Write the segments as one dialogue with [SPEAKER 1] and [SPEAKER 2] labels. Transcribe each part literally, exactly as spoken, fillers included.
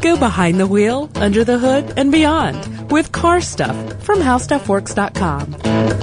[SPEAKER 1] Go behind the wheel, under the hood, and beyond with Car Stuff from how stuff works dot com.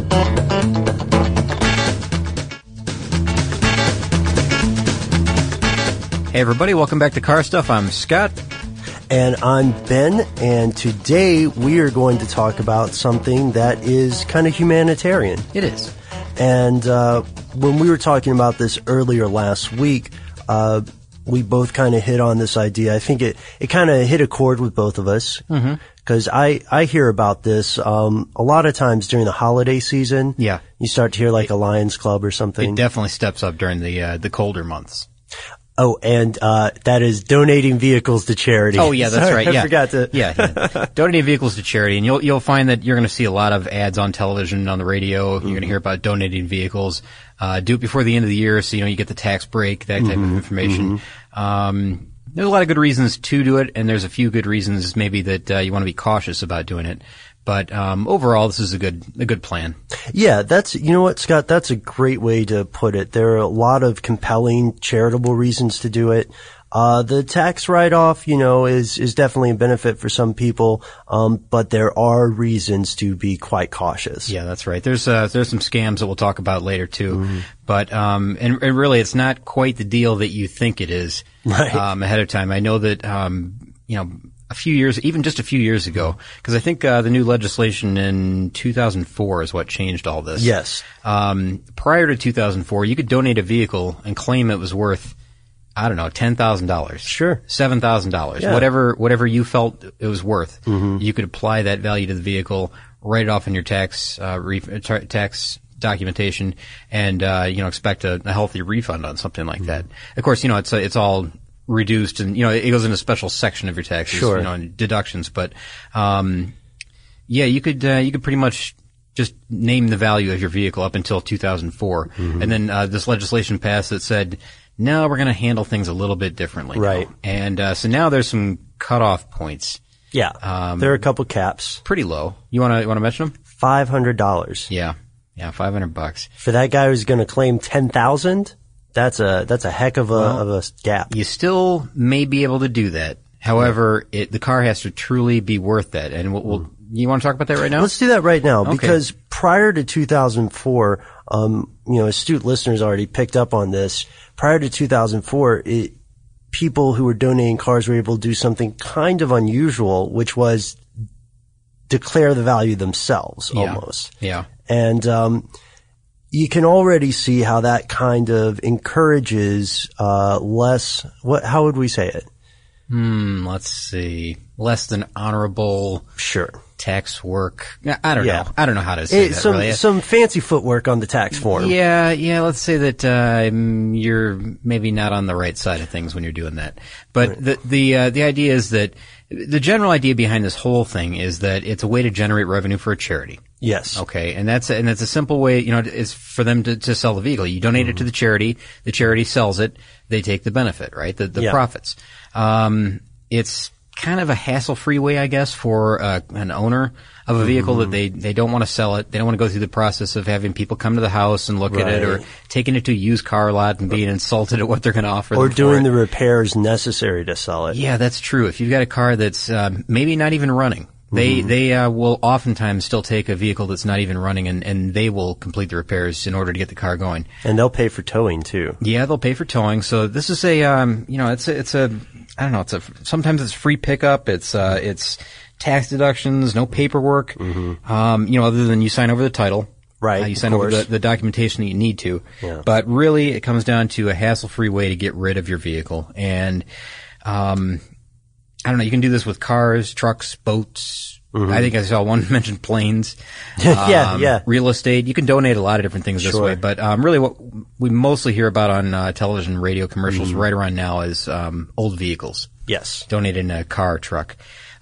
[SPEAKER 2] Hey everybody, welcome back to Car Stuff. I'm Scott.
[SPEAKER 3] And I'm Ben, and today we are going to talk about something that is kind of humanitarian.
[SPEAKER 2] It is.
[SPEAKER 3] And uh, when we were talking about this earlier last week, uh, we both kind of hit on this idea. I think it, it kind of hit a chord with both of us. Because mm-hmm. I, I hear about this um, a lot of times during the holiday season.
[SPEAKER 2] Yeah.
[SPEAKER 3] You start to hear like a Lions Club or something.
[SPEAKER 2] It definitely steps up during the uh, the colder months.
[SPEAKER 3] Oh, and uh that is donating vehicles to charity.
[SPEAKER 2] Oh, yeah, that's
[SPEAKER 3] Sorry,
[SPEAKER 2] right. Yeah.
[SPEAKER 3] I forgot to.
[SPEAKER 2] yeah, yeah. Donating vehicles to charity. And you'll you'll find that you're going to see a lot of ads on television, on the radio. Mm-hmm. You're going to hear about donating vehicles. Uh do it before the end of the year so, you know, you get the tax break, that type mm-hmm. of information. Mm-hmm. Um There's a lot of good reasons to do it, and there's a few good reasons maybe that uh, you want to be cautious about doing it. But um overall, this is a good a good plan.
[SPEAKER 3] Yeah, that's, you know what, Scott, that's a great way to put it. There are a lot of compelling charitable reasons to do it. Uh the tax write-off, you know, is is definitely a benefit for some people, um but there are reasons to be quite cautious.
[SPEAKER 2] Yeah, that's right. There's uh there's some scams that we'll talk about later too. Mm-hmm. But um and, and really it's not quite the deal that you think it is.
[SPEAKER 3] Right.
[SPEAKER 2] Um ahead of time. I know that um you know a few years, even just a few years ago, because I think uh, the new legislation in two thousand four is what changed all this.
[SPEAKER 3] Yes.
[SPEAKER 2] Um, prior to two thousand four, you could donate a vehicle and claim it was worth, I don't know, ten thousand dollars.
[SPEAKER 3] Sure.
[SPEAKER 2] seven thousand dollars.
[SPEAKER 3] Yeah.
[SPEAKER 2] Whatever, whatever you felt it was worth.
[SPEAKER 3] Mm-hmm.
[SPEAKER 2] You could apply that value to the vehicle, write it off in your tax, uh, re- tax documentation, and, uh, you know, expect a, a healthy refund on something like mm-hmm. that. Of course, you know, it's, it's all reduced, and you know it goes in a special section of your taxes,
[SPEAKER 3] sure.
[SPEAKER 2] you know, and deductions. But um, yeah, you could uh, you could pretty much just name the value of your vehicle up until two thousand four, mm-hmm. and then uh, this legislation passed that said, no, we're going to handle things a little bit differently,
[SPEAKER 3] right?
[SPEAKER 2] Now. And uh, so now there's some cutoff points.
[SPEAKER 3] Yeah,
[SPEAKER 2] um,
[SPEAKER 3] there are a couple caps,
[SPEAKER 2] pretty low. You want to want to mention them?
[SPEAKER 3] Five hundred dollars.
[SPEAKER 2] Yeah, yeah, five hundred bucks
[SPEAKER 3] for that guy who's going to claim ten thousand. That's a that's a heck of a well, of a gap.
[SPEAKER 2] You still may be able to do that. However, it, the car has to truly be worth that. And we'll, we'll, you want to talk about that right now?
[SPEAKER 3] Let's do that right now,
[SPEAKER 2] okay.
[SPEAKER 3] Because prior to two thousand four, um, you know, astute listeners already picked up on this. Prior to two thousand four, it, people who were donating cars were able to do something kind of unusual, which was declare the value themselves,
[SPEAKER 2] yeah.
[SPEAKER 3] almost.
[SPEAKER 2] Yeah.
[SPEAKER 3] And um you can already see how that kind of encourages uh less, what, how would we say it?
[SPEAKER 2] Hmm, let's see. Less than honorable
[SPEAKER 3] sure.
[SPEAKER 2] tax work. I don't
[SPEAKER 3] yeah.
[SPEAKER 2] know. I don't know how to say
[SPEAKER 3] it,
[SPEAKER 2] that,
[SPEAKER 3] some,
[SPEAKER 2] really.
[SPEAKER 3] Some fancy footwork on the tax form.
[SPEAKER 2] Yeah, yeah, let's say that uh you're maybe not on the right side of things when you're doing that. But right. the the uh, the idea is that the general idea behind this whole thing is that it's a way to generate revenue for a charity.
[SPEAKER 3] Yes.
[SPEAKER 2] Okay, and that's and that's a simple way, you know, is for them to, to sell the vehicle. You donate mm-hmm. it to the charity, the charity sells it, they take the benefit, right? The the yeah. profits. Um, it's kind of a hassle-free way, I guess, for uh, an owner of a vehicle mm-hmm. that they they don't want to sell it. They don't want to go through the process of having people come to the house and look
[SPEAKER 3] right.
[SPEAKER 2] at it, or taking it to a used car lot and being insulted at what they're going to offer.
[SPEAKER 3] Or
[SPEAKER 2] them
[SPEAKER 3] doing
[SPEAKER 2] for
[SPEAKER 3] the repairs necessary to sell it.
[SPEAKER 2] Yeah, that's true. If you've got a car that's uh, maybe not even running. They mm-hmm. they uh, will oftentimes still take a vehicle that's not even running, and, and they will complete the repairs in order to get the car going.
[SPEAKER 3] And they'll pay for towing too.
[SPEAKER 2] Yeah, they'll pay for towing. So this is a um you know it's a, it's a I don't know it's a sometimes it's free pickup. It's uh it's tax deductions, no paperwork. Mm-hmm. Um you know other than you sign over the title.
[SPEAKER 3] Right.
[SPEAKER 2] Uh, you sign over the, the documentation that you need to.
[SPEAKER 3] Yeah.
[SPEAKER 2] But really, it comes down to a hassle-free way to get rid of your vehicle, and um. I don't know, you can do this with cars, trucks, boats. Mm-hmm. I think I saw one mentioned planes.
[SPEAKER 3] yeah,
[SPEAKER 2] um,
[SPEAKER 3] yeah.
[SPEAKER 2] Real estate. You can donate a lot of different things this
[SPEAKER 3] sure.
[SPEAKER 2] way. But um, really what we mostly hear about on uh, television, radio commercials mm-hmm. right around now is um, old vehicles.
[SPEAKER 3] Yes.
[SPEAKER 2] Donating a car, truck.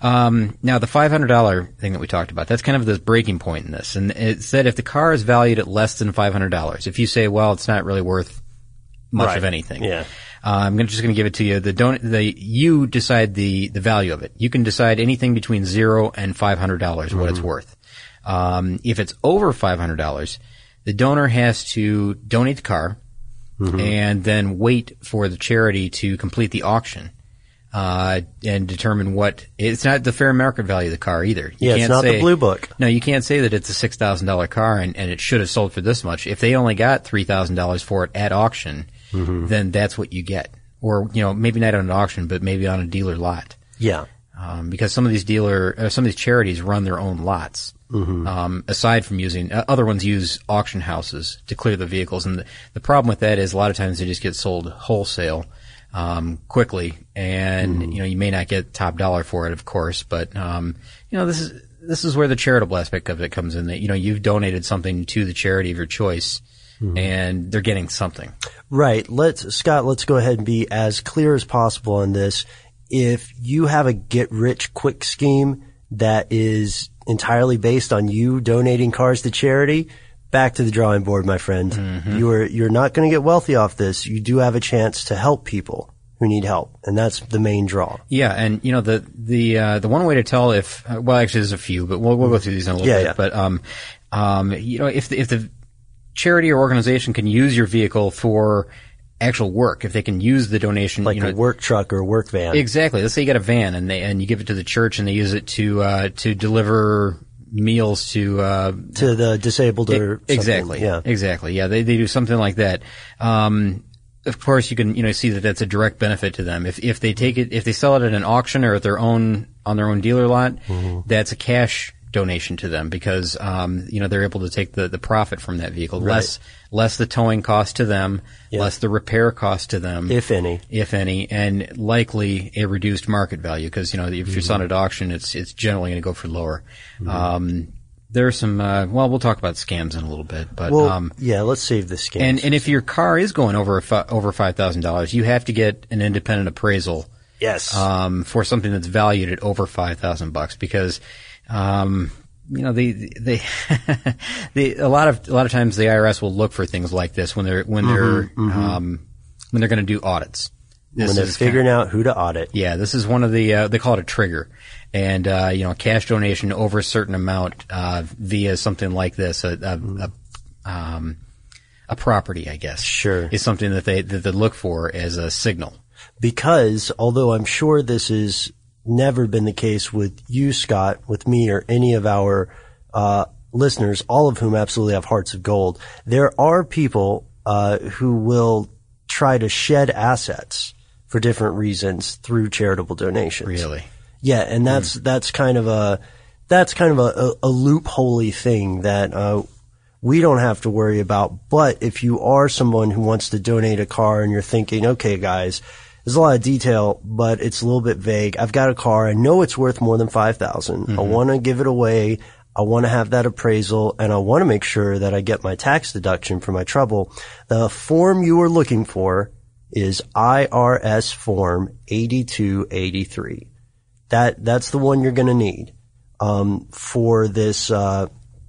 [SPEAKER 2] Um, now, the five hundred dollars thing that we talked about, that's kind of the breaking point in this. And it said if the car is valued at less than five hundred dollars, if you say, well, it's not really worth much
[SPEAKER 3] right.
[SPEAKER 2] of anything.
[SPEAKER 3] Yeah.
[SPEAKER 2] Uh, I'm gonna, just going to give it to you. The don- the you decide the the value of it. You can decide anything between zero and five hundred dollars mm-hmm. what it's worth. Um, if it's over five hundred dollars, the donor has to donate the car mm-hmm. and then wait for the charity to complete the auction. uh, and determine what, it's not the fair market value of the car either. You
[SPEAKER 3] yeah,
[SPEAKER 2] can't
[SPEAKER 3] it's not
[SPEAKER 2] say,
[SPEAKER 3] the blue book.
[SPEAKER 2] No, you can't say that it's a six thousand dollars car and, and it should have sold for this much. If they only got three thousand dollars for it at auction, mm-hmm. then that's what you get. Or, you know, maybe not on an auction, but maybe on a dealer lot.
[SPEAKER 3] Yeah.
[SPEAKER 2] Um, because some of these dealer, uh, some of these charities run their own lots. Mm-hmm. Um, aside from using, uh, other ones use auction houses to clear the vehicles. And the, the problem with that is a lot of times they just get sold wholesale, um, quickly. And, mm-hmm. you know, you may not get top dollar for it, of course, but, um, you know, this is, this is where the charitable aspect of it comes in, that, you know, you've donated something to the charity of your choice. Mm-hmm. And they're getting something.
[SPEAKER 3] Right. Let's, Scott, let's go ahead and be as clear as possible on this. If you have a get-rich-quick scheme that is entirely based on you donating cars to charity, back to the drawing board, my friend. Mm-hmm. You're you're not going to get wealthy off this. You do have a chance to help people who need help, and that's the main draw.
[SPEAKER 2] Yeah, and you know the the uh, the one way to tell if uh, well, actually, there's a few, but we'll we'll go through these in a little
[SPEAKER 3] yeah,
[SPEAKER 2] bit.
[SPEAKER 3] Yeah.
[SPEAKER 2] But um, um, you know, if the, if the charity or organization can use your vehicle for actual work, if they can use the donation,
[SPEAKER 3] like
[SPEAKER 2] you know,
[SPEAKER 3] a work truck or a work van.
[SPEAKER 2] Exactly. Let's say you got a van and they and you give it to the church and they use it to uh to deliver meals to uh
[SPEAKER 3] to the disabled or
[SPEAKER 2] it, exactly.
[SPEAKER 3] Yeah.
[SPEAKER 2] Exactly. Yeah, they they do something like that. Um of course you can, you know, see that that's a direct benefit to them. If if they take it if they sell it at an auction or at their own on their own dealer lot, mm-hmm. that's a cash donation to them because um you know they're able to take the the profit from that vehicle,
[SPEAKER 3] right.
[SPEAKER 2] less less the towing cost to them, yeah. less the repair cost to them,
[SPEAKER 3] if any
[SPEAKER 2] if any and likely a reduced market value because you know if mm-hmm. you're selling at auction it's it's generally going to go for lower. Mm-hmm. um there's some uh well we'll talk about scams in a little bit, but
[SPEAKER 3] well,
[SPEAKER 2] um
[SPEAKER 3] yeah let's save the scams.
[SPEAKER 2] and and if your car is going over fi- over five thousand dollars, you have to get an independent appraisal.
[SPEAKER 3] Yes.
[SPEAKER 2] um for something that's valued at over five thousand bucks because Um, you know, they, they, they, a lot of, a lot of times the I R S will look for things like this when they're, when they're, mm-hmm, mm-hmm. um, when they're going to do audits. This
[SPEAKER 3] when they're figuring
[SPEAKER 2] kind of,
[SPEAKER 3] out who to audit.
[SPEAKER 2] Yeah, this is one of the, uh, they call it a trigger. And, uh, you know, cash donation over a certain amount, uh, via something like this, a, a, mm-hmm. a, um, a property, I guess.
[SPEAKER 3] Sure.
[SPEAKER 2] Is something that they, that they look for as a signal.
[SPEAKER 3] Because, although I'm sure this is never been the case with you, Scott, with me, or any of our uh listeners, all of whom absolutely have hearts of gold. There are people uh who will try to shed assets for different reasons through charitable donations.
[SPEAKER 2] Really?
[SPEAKER 3] Yeah, and that's mm. that's kind of a that's kind of a, a, a loopholey thing that uh we don't have to worry about. But if you are someone who wants to donate a car and you're thinking, okay, guys, there's a lot of detail, but it's a little bit vague. I've got a car. I know it's worth more than five thousand dollars. Mm-hmm. I want to give it away. I want to have that appraisal, and I want to make sure that I get my tax deduction for my trouble. The form you are looking for is I R S Form eighty-two eighty-three. That that's the one you're going to need um, for this. Uh,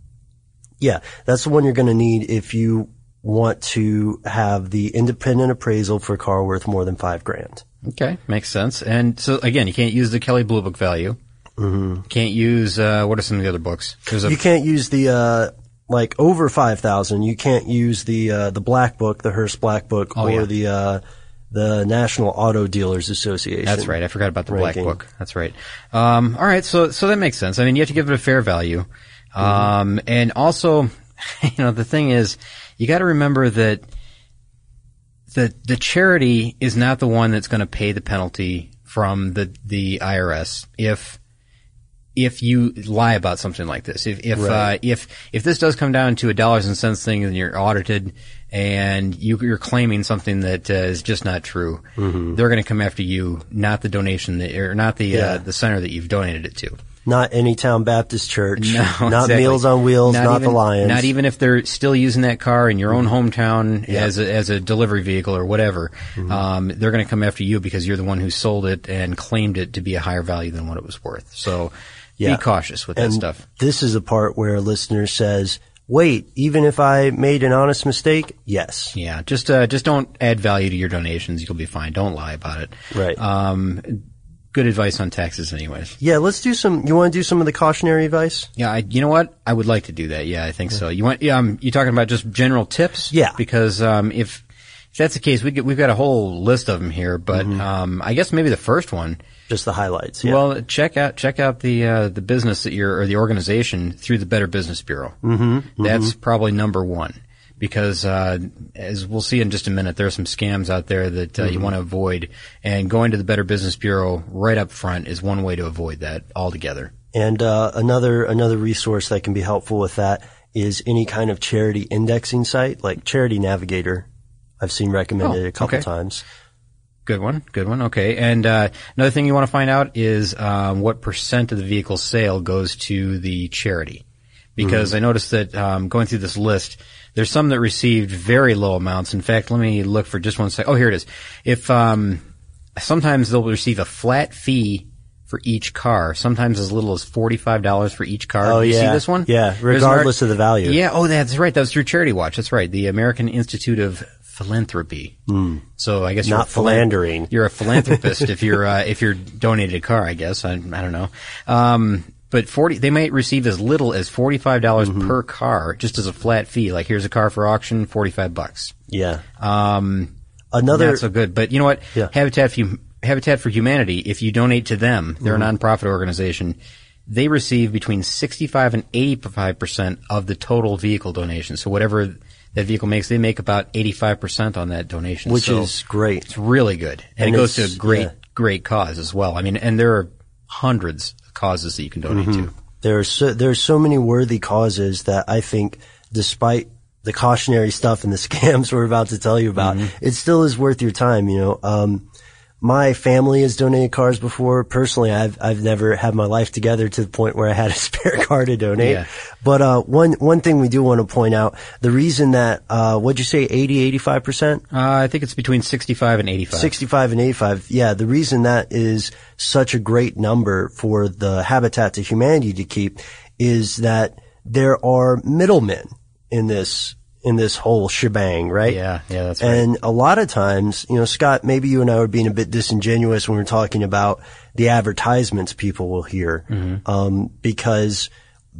[SPEAKER 3] yeah, that's the one you're going to need if you want to have the independent appraisal for a car worth more than five grand.
[SPEAKER 2] Okay, makes sense. And so again, you can't use the Kelley Blue Book value. Mm-hmm. Can't use uh what are some of the other books? There's a
[SPEAKER 3] you can't use the uh like over five thousand. You can't use the uh the Black Book, the Hearst Black Book,
[SPEAKER 2] oh,
[SPEAKER 3] or
[SPEAKER 2] yeah.
[SPEAKER 3] the uh the National Auto Dealers Association.
[SPEAKER 2] That's right. I forgot about the
[SPEAKER 3] ranking.
[SPEAKER 2] Black Book. That's right. Um all right, so so that makes sense. I mean, you have to give it a fair value. Um mm-hmm. and also, you know, the thing is, you got to remember that the the charity is not the one that's going to pay the penalty from the the I R S if if you lie about something like this. If if
[SPEAKER 3] right.
[SPEAKER 2] uh, if if this does come down to a dollars and cents thing and you're audited and you, you're claiming something that uh, is just not true, mm-hmm. they're going to come after you, not the donation that, or not the yeah. uh, the center that you've donated it to.
[SPEAKER 3] Not Anytown Baptist Church.
[SPEAKER 2] No,
[SPEAKER 3] not
[SPEAKER 2] exactly.
[SPEAKER 3] Meals on Wheels.
[SPEAKER 2] Not,
[SPEAKER 3] not
[SPEAKER 2] even,
[SPEAKER 3] the Lions.
[SPEAKER 2] Not even if they're still using that car in your own hometown yeah. as a, as a delivery vehicle or whatever. Mm-hmm. Um, they're going to come after you because you're the one who sold it and claimed it to be a higher value than what it was worth. So yeah. be cautious with
[SPEAKER 3] and
[SPEAKER 2] that stuff.
[SPEAKER 3] This is a part where a listener says, wait, even if I made an honest mistake? Yes.
[SPEAKER 2] Yeah, just uh, just don't add value to your donations. You'll be fine. Don't lie about it.
[SPEAKER 3] Right.
[SPEAKER 2] Um, good advice on taxes anyways.
[SPEAKER 3] Yeah, let's do some, you want to do some of the cautionary advice?
[SPEAKER 2] Yeah, I, you know what? I would like to do that. Yeah, I think so. You want, yeah, um, you talking about just general tips?
[SPEAKER 3] Yeah.
[SPEAKER 2] Because, um, if, if that's the case, we get, we've got a whole list of them here, but
[SPEAKER 3] Mm-hmm.
[SPEAKER 2] um, I guess maybe the first one.
[SPEAKER 3] Just the highlights. Yeah.
[SPEAKER 2] Well, check out check out the uh, the business that you're or the organization through the Better Business Bureau.
[SPEAKER 3] Mm-hmm.
[SPEAKER 2] That's probably number one. Because, uh, as we'll see in just a minute, there are some scams out there that uh,
[SPEAKER 3] Mm-hmm.
[SPEAKER 2] you want to avoid. And going to the Better Business Bureau right up front is one way to avoid that altogether.
[SPEAKER 3] And uh, another another resource that can be helpful with that is any kind of charity indexing site, like Charity Navigator. I've seen recommended
[SPEAKER 2] Oh,
[SPEAKER 3] a couple
[SPEAKER 2] okay.
[SPEAKER 3] times.
[SPEAKER 2] Good one, good one. Okay. And uh, another thing you want to find out is um, what percent of the vehicle sale goes to the charity. Because mm-hmm. I noticed that um, going through this list, there's some that received very low amounts. In fact, let me look for just one sec. Oh, here it is. If um, sometimes they'll receive a flat fee for each car, sometimes as little as forty-five dollars for each car.
[SPEAKER 3] Oh,
[SPEAKER 2] you
[SPEAKER 3] yeah.
[SPEAKER 2] see this one?
[SPEAKER 3] Yeah,
[SPEAKER 2] There's
[SPEAKER 3] regardless
[SPEAKER 2] an
[SPEAKER 3] of the value.
[SPEAKER 2] Yeah, oh, that's right. That was through Charity Watch. That's right. The American Institute of Philanthropy. Mm. So I guess you're
[SPEAKER 3] Not
[SPEAKER 2] a philan-
[SPEAKER 3] philandering.
[SPEAKER 2] You're a philanthropist if you're uh, if you're donated a car, I guess. I, I don't know. Um, but forty, they might receive as little as forty-five dollars mm-hmm. per car, just as a flat fee. Like, here's a car for auction, forty-five bucks.
[SPEAKER 3] Yeah.
[SPEAKER 2] Um,
[SPEAKER 3] Another.
[SPEAKER 2] not so good. But you know what?
[SPEAKER 3] Yeah.
[SPEAKER 2] Habitat for, Habitat for Humanity, if you donate to them, they're mm-hmm. a nonprofit organization. They receive between sixty-five and eighty-five percent of the total vehicle donation. So whatever that vehicle makes, they make about eighty-five percent on that donation.
[SPEAKER 3] Which
[SPEAKER 2] so
[SPEAKER 3] is great.
[SPEAKER 2] It's really good. And, and it goes to a great, yeah. great cause as well. I mean, and there are hundreds of causes that you can donate
[SPEAKER 3] mm-hmm.
[SPEAKER 2] to.
[SPEAKER 3] There are so, there are so many worthy causes that I think, despite the cautionary stuff and the scams we're about to tell you about, mm-hmm. it still is worth your time, you know. Um, my family has donated cars before. Personally, I've I've never had my life together to the point where I had a spare car to donate.
[SPEAKER 2] Yeah.
[SPEAKER 3] But uh one one thing we do want to point out, the reason that uh what'd you say, eighty, eighty-five percent?
[SPEAKER 2] Uh, I think it's between sixty-five and eighty-five.
[SPEAKER 3] sixty-five and eighty-five. Yeah, the reason that is such a great number for the Habitat to Humanity to keep is that there are middlemen in this in this whole shebang, right?
[SPEAKER 2] Yeah, yeah, that's right.
[SPEAKER 3] And a lot of times, you know, Scott, maybe you and I were being a bit disingenuous when we we're talking about the advertisements people will hear, mm-hmm. um, because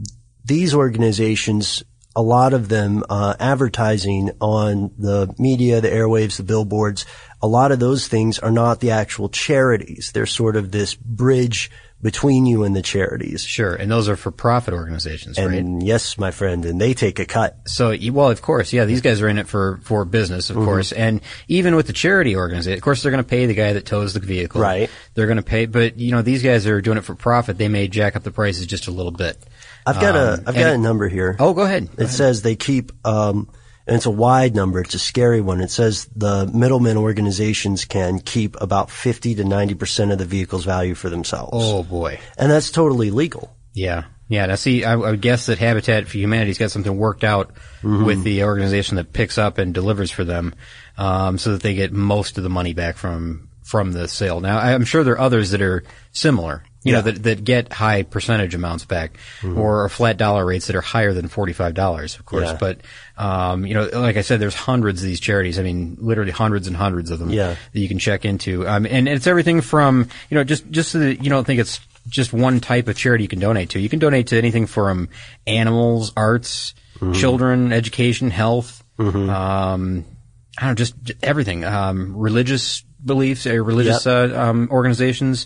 [SPEAKER 3] these organizations, a lot of them, uh, advertising on the media, the airwaves, the billboards, a lot of those things are not the actual charities. They're sort of this bridge between you and the charities.
[SPEAKER 2] Sure, and those are for profit organizations,
[SPEAKER 3] and
[SPEAKER 2] right?
[SPEAKER 3] And yes, my friend, and they take a cut.
[SPEAKER 2] So, well, of course, yeah, these guys are in it for, for business, of mm-hmm. course, and even with the charity organization, of course, they're going to pay the guy that tows the vehicle.
[SPEAKER 3] Right.
[SPEAKER 2] They're going to pay, but, you know, these guys are doing it for profit. They may jack up the prices just a little bit.
[SPEAKER 3] I've got
[SPEAKER 2] um,
[SPEAKER 3] a, I've got
[SPEAKER 2] it,
[SPEAKER 3] a number here.
[SPEAKER 2] Oh, go ahead. Go
[SPEAKER 3] it
[SPEAKER 2] ahead.
[SPEAKER 3] says they keep, um, and it's a wide number. It's a scary one. It says the middlemen organizations can keep about fifty to ninety percent of the vehicle's value for themselves.
[SPEAKER 2] Oh, boy.
[SPEAKER 3] And that's totally legal.
[SPEAKER 2] Yeah. Yeah. Now, see, I, I would guess that Habitat for Humanity's got something worked out mm-hmm. with the organization that picks up and delivers for them, um, so that they get most of the money back from, from the sale. Now, I'm sure there are others that are similar. You
[SPEAKER 3] yeah.
[SPEAKER 2] know, that, that get high percentage amounts back, mm-hmm. or flat dollar rates that are higher than forty-five dollars, of course.
[SPEAKER 3] Yeah.
[SPEAKER 2] But, um, you know, like I said, there's hundreds of these charities. I mean, literally hundreds and hundreds of them
[SPEAKER 3] yeah.
[SPEAKER 2] that you can check into. Um, and it's everything from, you know, just, just so that you don't think it's just one type of charity you can donate to. You can donate to anything from animals, arts, mm-hmm. children, education, health, mm-hmm. um, I don't know, just everything. Um, religious beliefs, uh, religious,
[SPEAKER 3] yep.
[SPEAKER 2] uh, um, organizations,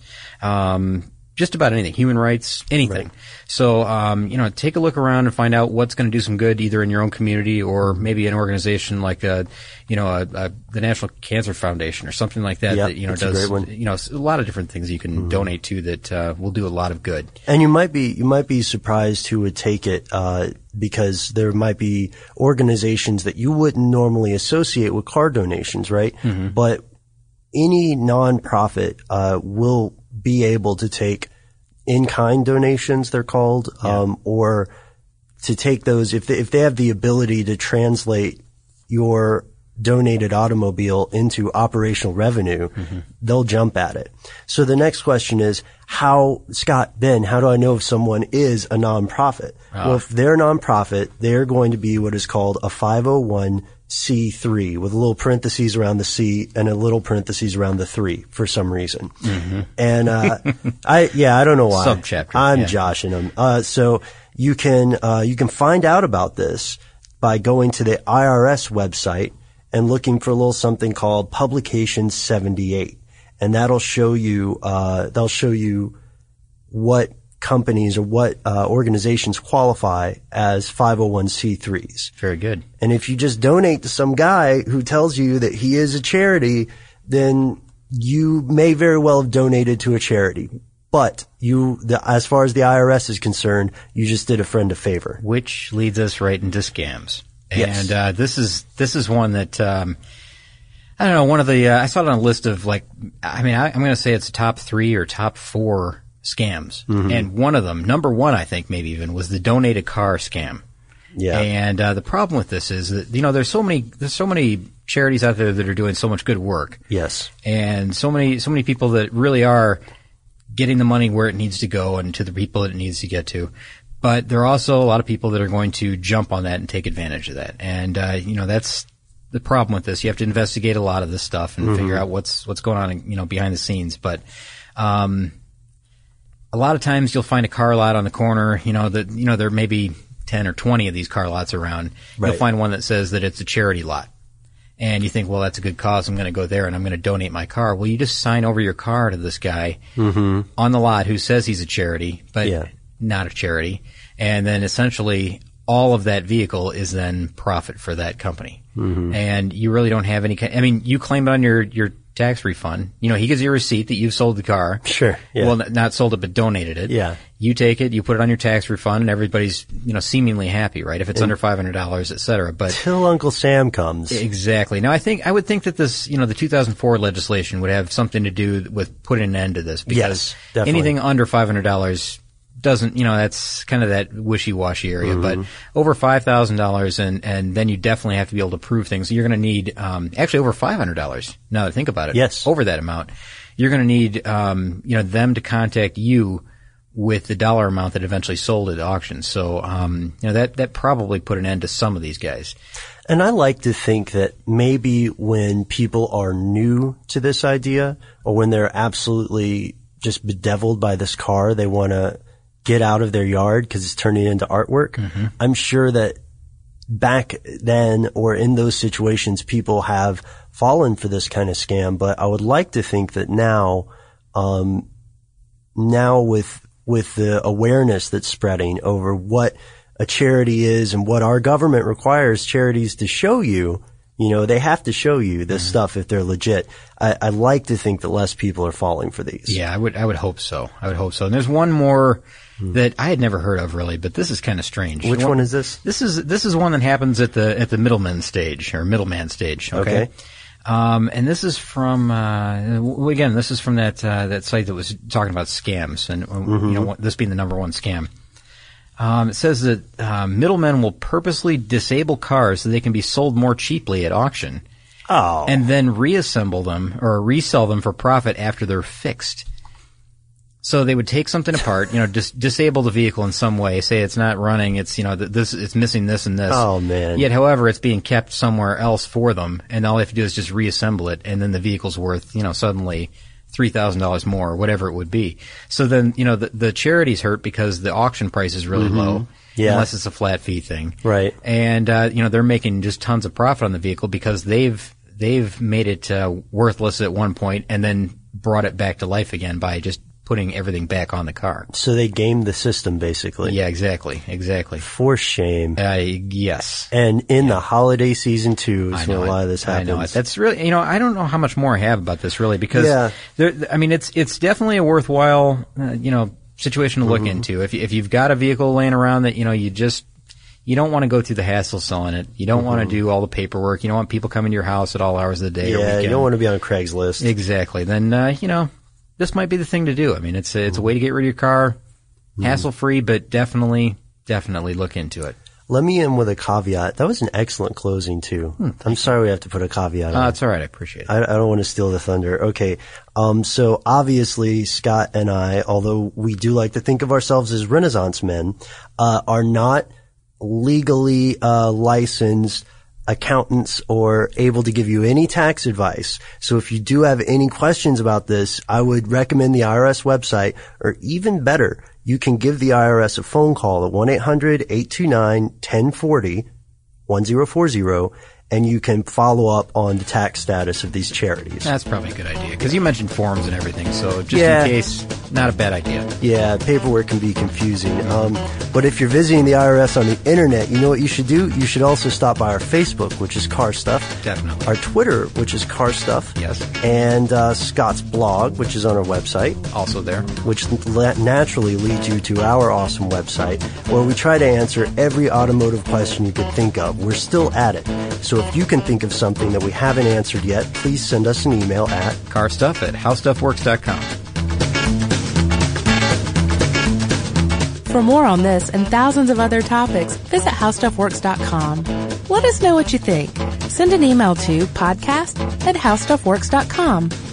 [SPEAKER 2] um, just about anything, human rights, anything.
[SPEAKER 3] Right.
[SPEAKER 2] So, um, you know, take a look around and find out what's going to do some good either in your own community or maybe an organization like, a, you know, a, a, the National Cancer Foundation or something like that
[SPEAKER 3] yep,
[SPEAKER 2] that, you know,
[SPEAKER 3] that's
[SPEAKER 2] does,
[SPEAKER 3] a great one.
[SPEAKER 2] you know, a lot of different things you can mm-hmm. donate to that, uh, will do a lot of good.
[SPEAKER 3] And you might be, you might be surprised who would take it, uh, because there might be organizations that you wouldn't normally associate with car donations, right? Mm-hmm. But any nonprofit, uh, will be able to take in-kind donations, they're called,
[SPEAKER 2] yeah.
[SPEAKER 3] um, or to take those, if they, if they have the ability to translate your donated automobile into operational revenue, mm-hmm. they'll jump at it. So the next question is, how, Scott, Ben, how do I know if someone is a nonprofit? Oh. Well, if they're a nonprofit, they're going to be what is called a five oh one C three with a little parentheses around the C and a little parentheses around the three for some reason. Mm-hmm. And, uh, I, yeah, I don't know why.
[SPEAKER 2] Subchapter.
[SPEAKER 3] I'm
[SPEAKER 2] yeah.
[SPEAKER 3] joshing them. Uh, so you can, uh, you can find out about this by going to the I R S website and looking for a little something called Publication seventy-eight. And that'll show you, uh, they'll show you what companies or what, uh, organizations qualify as five oh one c threes.
[SPEAKER 2] Very good.
[SPEAKER 3] And if you just donate to some guy who tells you that he is a charity, then you may very well have donated to a charity. But you, the, as far as the I R S is concerned, you just did a friend a favor.
[SPEAKER 2] Which leads us right into scams.
[SPEAKER 3] Yes.
[SPEAKER 2] And, uh, this is, this is one that, um, I don't know, one of the, uh, I saw it on a list of like, I mean, I, I'm going to say it's top three or top four scams. Mm-hmm. And one of them, number one, I think maybe even, was the donate a car scam.
[SPEAKER 3] Yeah.
[SPEAKER 2] And, uh, the problem with this is that, you know, there's so many, there's so many charities out there that are doing so much good work.
[SPEAKER 3] Yes.
[SPEAKER 2] And so many, so many people that really are getting the money where it needs to go and to the people that it needs to get to. But there are also a lot of people that are going to jump on that and take advantage of that. And, uh, you know, that's the problem with this. You have to investigate a lot of this stuff and mm-hmm. figure out what's, what's going on, you know, behind the scenes. But, um, a lot of times you'll find a car lot on the corner, you know, that, you know, there may be ten or twenty of these car lots around. Right. You'll find one that says that it's a charity lot. And you think, well, that's a good cause. I'm going to go there and I'm going to donate my car. Well, you just sign over your car to this guy mm-hmm. on the lot who says he's a charity, but yeah. not a charity. And then essentially all of that vehicle is then profit for that company. Mm-hmm. And you really don't have any, I mean, you claim it on your, your tax refund. You know, he gives you a receipt that you've sold the car.
[SPEAKER 3] Sure. Yeah.
[SPEAKER 2] Well, not sold it, but donated it.
[SPEAKER 3] Yeah.
[SPEAKER 2] You take it, you put it on your tax refund, and everybody's, you know, seemingly happy, right? If it's and under five hundred dollars, et cetera. But
[SPEAKER 3] till Uncle Sam comes.
[SPEAKER 2] Exactly. Now, I think, I would think that this, you know, the two thousand four legislation would have something to do with putting an end to this. Because
[SPEAKER 3] yes, definitely.
[SPEAKER 2] Anything under five hundred dollars doesn't, you know, that's kind of that wishy-washy area. Mm-hmm. But over five thousand dollars, and, and then you definitely have to be able to prove things. So you're going to need, um, actually over five hundred dollars. Now that I think about it.
[SPEAKER 3] Yes.
[SPEAKER 2] Over that amount. You're going to need, um, you know, them to contact you with the dollar amount that eventually sold at auction. So, um, you know, that, that probably put an end to some of these guys.
[SPEAKER 3] And I like to think that maybe when people are new to this idea, or when they're absolutely just bedeviled by this car, they want to get out of their yard because it's turning into artwork. Mm-hmm. I'm sure that back then or in those situations, people have fallen for this kind of scam. But I would like to think that now, um, now with with the awareness that's spreading over what a charity is and what our government requires charities to show you, you know, they have to show you this mm-hmm. stuff if they're legit. I, I like to think that less people are falling for these.
[SPEAKER 2] Yeah, I would, I would hope so. I would hope so. And there's one more mm. that I had never heard of really, but this is kind of strange.
[SPEAKER 3] Which one, one is this?
[SPEAKER 2] This is, this is one that happens at the, at the middleman stage or middleman stage. Okay.
[SPEAKER 3] okay.
[SPEAKER 2] Um, and this is from, uh, again, this is from that, uh, that site that was talking about scams and, mm-hmm. you know, this being the number one scam. Um, it says that, uh, middlemen will purposely disable cars so they can be sold more cheaply at auction.
[SPEAKER 3] Oh.
[SPEAKER 2] And then reassemble them or resell them for profit after they're fixed. So they would take something apart, you know, dis- disable the vehicle in some way, say it's not running, it's, you know, this, it's missing this and this.
[SPEAKER 3] Oh, man.
[SPEAKER 2] Yet, however, it's being kept somewhere else for them, and all they have to do is just reassemble it, and then the vehicle's worth, you know, suddenly three thousand dollars more, or whatever it would be. So then, you know, the, the charity's hurt because the auction price is really mm-hmm. low.
[SPEAKER 3] Yeah.
[SPEAKER 2] Unless it's a flat fee thing.
[SPEAKER 3] Right.
[SPEAKER 2] And, uh, you know, they're making just tons of profit on the vehicle because they've, they've made it, uh, worthless at one point and then brought it back to life again by just putting everything back on the car.
[SPEAKER 3] So they gamed the system, basically.
[SPEAKER 2] Yeah, exactly, exactly.
[SPEAKER 3] For shame.
[SPEAKER 2] Uh, yes.
[SPEAKER 3] And in yeah. the holiday season, too, is when a lot
[SPEAKER 2] it.
[SPEAKER 3] of this happens.
[SPEAKER 2] I know it. That's really, you know, I don't know how much more I have about this, really, because,
[SPEAKER 3] yeah.
[SPEAKER 2] there, I mean, it's it's definitely a worthwhile, uh, you know, situation to look mm-hmm. into. If, if you've got a vehicle laying around that, you know, you just, you don't want to go through the hassle selling it. You don't mm-hmm. want to do all the paperwork. You don't want people coming to your house at all hours of the day
[SPEAKER 3] yeah,
[SPEAKER 2] or weekend.
[SPEAKER 3] You don't want to be on Craigslist.
[SPEAKER 2] Exactly. Then, uh, you know, this might be the thing to do. I mean, it's a, it's a way to get rid of your car, mm. hassle-free, but definitely, definitely look into it.
[SPEAKER 3] Let me end with a caveat. That was an excellent closing, too. Hmm, I'm sorry we have to put a caveat
[SPEAKER 2] on.
[SPEAKER 3] Uh,
[SPEAKER 2] it's all right. I appreciate it.
[SPEAKER 3] I, I don't want to steal the thunder. Okay. Um, so obviously, Scott and I, although we do like to think of ourselves as Renaissance men, uh, are not legally uh, licensed accountants or able to give you any tax advice. So if you do have any questions about this, I would recommend the I R S website, or even better, you can give the I R S a phone call at one eight hundred eight two nine one zero four zero, one zero four zero, and you can follow up on the tax status of these charities.
[SPEAKER 2] That's probably a good idea, because you mentioned forms and everything, so just
[SPEAKER 3] Yeah.
[SPEAKER 2] in case, not a bad idea.
[SPEAKER 3] Yeah, paperwork can be confusing. Um, but if you're visiting the I R S on the internet, you know what you should do? You should also stop by our Facebook, which is Car Stuff.
[SPEAKER 2] Definitely.
[SPEAKER 3] Our Twitter, which is Car Stuff.
[SPEAKER 2] Yes.
[SPEAKER 3] And uh, Scott's blog, which is on our website,
[SPEAKER 2] Also there.
[SPEAKER 3] which la- naturally leads you to our awesome website, where we try to answer every automotive question you could think of. We're still at it. So if you can think of something that we haven't answered yet, please send us an email at
[SPEAKER 2] Carstuff at how stuff works dot com.
[SPEAKER 1] For more on this and thousands of other topics, visit how stuff works dot com. Let us know what you think. Send an email to podcast at how stuff works dot com.